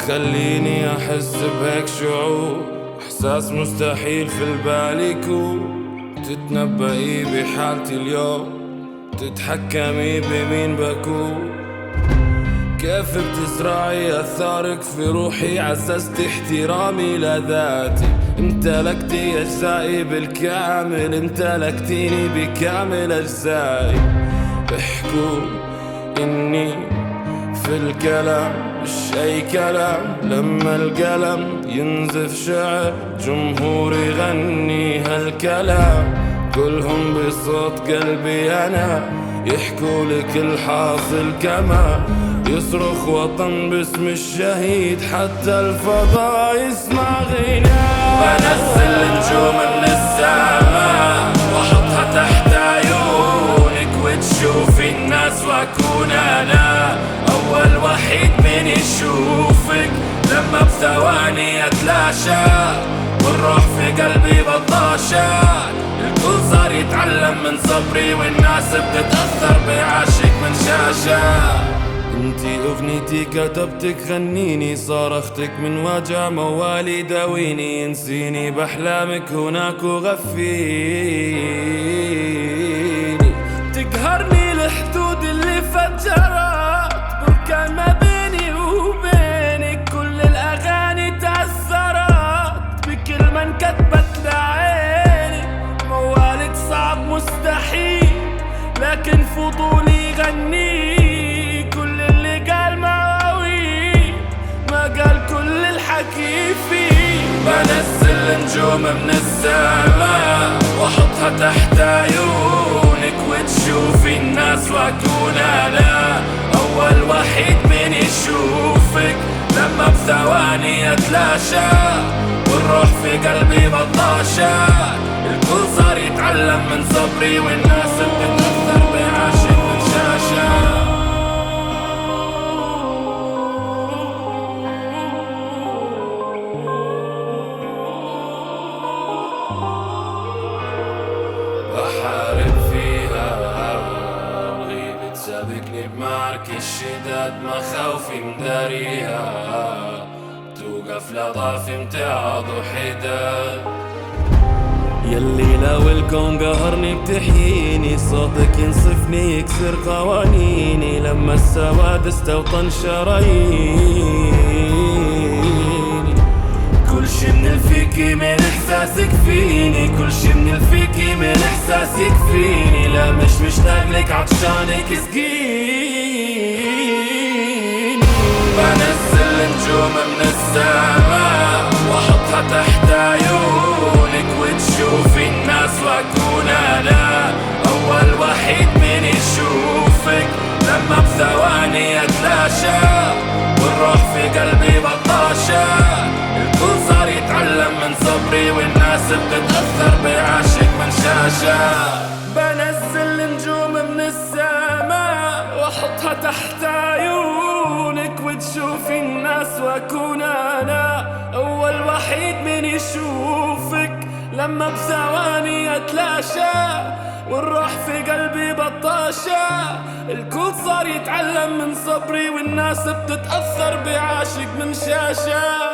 تخليني أحس بهيك شعور، إحساس مستحيل في البال يكون. تتنبئي بحالتي اليوم، تتحكمي بمين بكون. كيف بتزرعي أثارك في روحي، عززت احترامي لذاتي. امتلكتي أجزائي بالكامل، امتلكتيني بكامل أجزائي. احكوا إني في الكلام مش أي كلام، لما القلم ينزف شعر جمهور يغني هالكلام. كلهم بصوت قلبي أنا يحكوا لك الحاصل، كما يصرخ وطن باسم الشهيد حتى الفضاء يسمع غناء. بنزل نجوم من السماء واحطها تحت عيونك، وتشوفي الناس واكون انا اول وحيد من يشوفك. لما بثواني اتلاشى والروح في قلبي بطاشات، الكل صار يتعلم من صبري، والناس بتتأثر بعاشق من شاشة. انتي اغنيتي كتبتك غنيني، صارختك من وجع موالي داويني. انسيني باحلامك هناك وغفيني. تقهرني الحدود اللي فجرت بركان ما بيني وبينك. كل الاغاني تأثرت بكلمة انكتبت لعيني. موالك صعب مستحيل لكن فضولي غني. كل اللي قال مواويل ما قال كل الحكي فيه. بنزل نجوم من السماء واحطها تحت عيونك، وتشوفي الناس واكون انا اول وحيد من يشوفك. لما بثواني اتلاشى والروح في قلبي بطاشة، الكل صار يتعلم من صبري، والناس بتتأثر بعاشق من شاشة. بحارب فيها وغيبة سابقني بمعرك الشداد، مخاوفي مداريها توقف لضعفي امتعاض وحداد. يلي لو الكون قهرني بتحييني، صوتك ينصفني يكسر قوانيني. لما السواد استوطن شراييني، كل شي من الفيكي من احساسك فيني. كل شي من الفيكي من احساسك يكفيني. لا مش مشتاق لك عطشانك اسقيني. بنزل نجوم من السماء واحطها تحت عيونك، وتشوفي الناس واكون انا اول وحيد من يشوفك. لما بثواني اتلاشى والروح في قلبي بطاشة، الكل صار يتعلم من صبري، والناس بتتأثر بعاشق من شاشة. بنزل نجوم من السماء واحطها تحت عيونك، وتشوفي الناس واكون انا اول وحيد من يشوفك. لما بثواني اتلاشى والروح في قلبي بطاشة، الكل صار يتعلم من صبري، والناس بتتأثر بعاشق من شاشة.